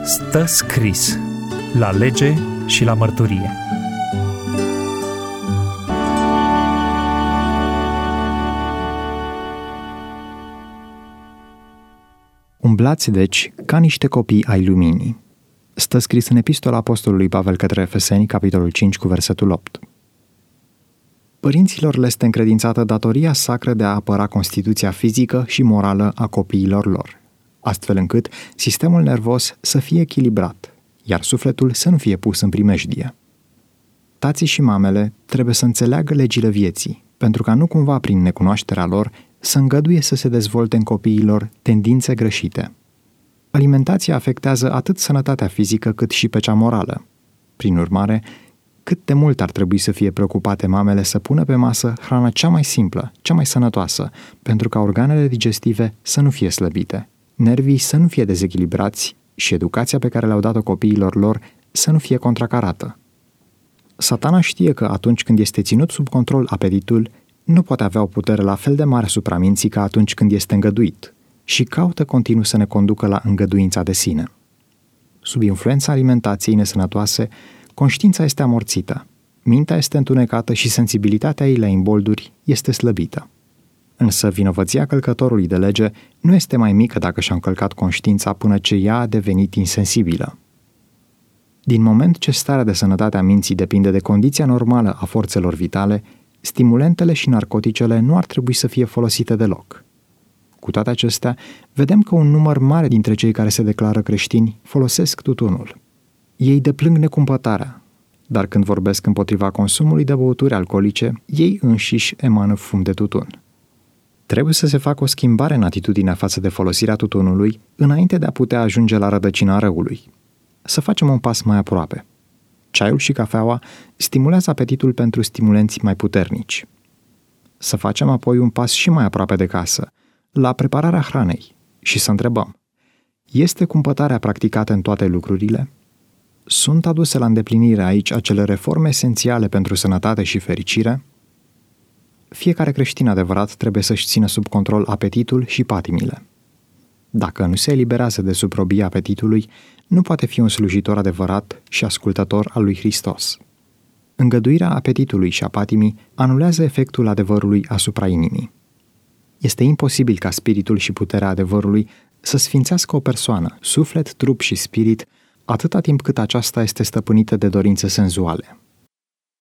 Stă scris la lege și la mărturie. Umblați, deci, ca niște copii ai luminii. Stă scris în epistola apostolului Pavel către Efeseni, capitolul 5, cu versetul 8. Părinților le este încredințată datoria sacră de a apăra constituția fizică și morală a copiilor lor, astfel încât sistemul nervos să fie echilibrat, iar sufletul să nu fie pus în primejdie. Tații și mamele trebuie să înțeleagă legile vieții, pentru ca nu cumva prin necunoașterea lor să îngăduie să se dezvolte în copiilor tendințe greșite. Alimentația afectează atât sănătatea fizică cât și pe cea morală. Prin urmare, cât de mult ar trebui să fie preocupate mamele să pună pe masă hrana cea mai simplă, cea mai sănătoasă, pentru ca organele digestive să nu fie slăbite, nervii să nu fie dezechilibrați și educația pe care le-au dat-o copiilor lor să nu fie contracarată. Satana știe că atunci când este ținut sub control apetitul, nu poate avea o putere la fel de mare asupra minții ca atunci când este îngăduit și caută continuu să ne conducă la îngăduința de sine. Sub influența alimentației nesănătoase, conștiința este amorțită, mintea este întunecată și sensibilitatea ei la imbolduri este slăbită. Însă vinovăția călcătorului de lege nu este mai mică dacă și-a încălcat conștiința până ce ea a devenit insensibilă. Din moment ce starea de sănătate a minții depinde de condiția normală a forțelor vitale, stimulentele și narcoticele nu ar trebui să fie folosite deloc. Cu toate acestea, vedem că un număr mare dintre cei care se declară creștini folosesc tutunul. Ei deplâng necumpătarea, dar când vorbesc împotriva consumului de băuturi alcoolice, ei înșiși emană fum de tutun. Trebuie să se facă o schimbare în atitudinea față de folosirea tutunului înainte de a putea ajunge la rădăcina răului. Să facem un pas mai aproape. Ceaiul și cafeaua stimulează apetitul pentru stimulenți mai puternici. Să facem apoi un pas și mai aproape de casă, la prepararea hranei, și să întrebăm: este cumpătarea practicată în toate lucrurile? Sunt aduse la îndeplinire aici acele reforme esențiale pentru sănătate și fericire? Fiecare creștin adevărat trebuie să-și țină sub control apetitul și patimile. Dacă nu se eliberează de sub robia apetitului, nu poate fi un slujitor adevărat și ascultător al lui Hristos. Îngăduirea apetitului și a patimii anulează efectul adevărului asupra inimii. Este imposibil ca spiritul și puterea adevărului să sfințească o persoană, suflet, trup și spirit, atâta timp cât aceasta este stăpânită de dorințe senzuale.